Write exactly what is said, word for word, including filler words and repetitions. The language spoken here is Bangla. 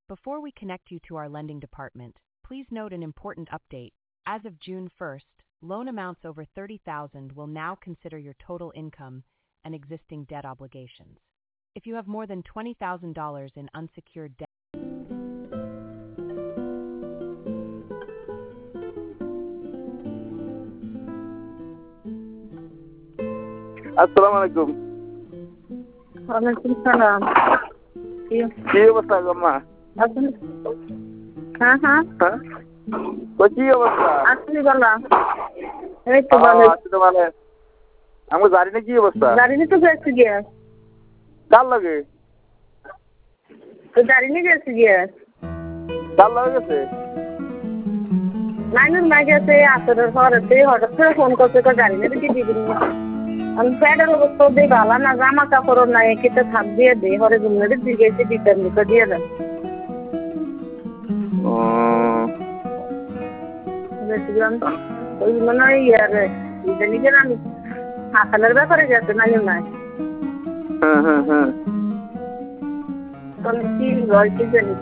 Before we connect you to our lending department, please note an important update. As of June first, loan amounts over thirty thousand dollars will now consider your total income and existing debt obligations. If you have more than twenty thousand dollars in unsecured debt, আসসালামু আলাইকুম। ওয়ালাইকুম সালাম। কি কি অবস্থা গম্মা? আপনি হ্যাঁ হ্যাঁ হ্যাঁ তো কি অবস্থা? আসলে বলা এই তো ভালো। আছি তো ভালো। আমি জানি না কি অবস্থা। গাড়ি নিয়ে তো গেছি গিয়ে কার লাগে? তো গাড়ি নিয়ে গেছি গিয়ে কার লাগে গেছে? লাইনের না গেছে আসরের পরেতে হঠাৎ করে ফোন করছে তো গাড়ি নিয়ে কি দিবি আমি প্যাডের অবস্থা দিয়ে ভালো না জামা কাপড় নাই কেটে থাক দিয়ে দে হরে জুমনে দিয়ে গেছে দিতেন মুখে দিয়ে দেন বেশিগ্রাম ওই মনে হয় ইয়ার জানি যে আমি হাসানের ব্যাপারে গেছে না নাই হ্যাঁ হ্যাঁ হ্যাঁ কি হয় কি জানি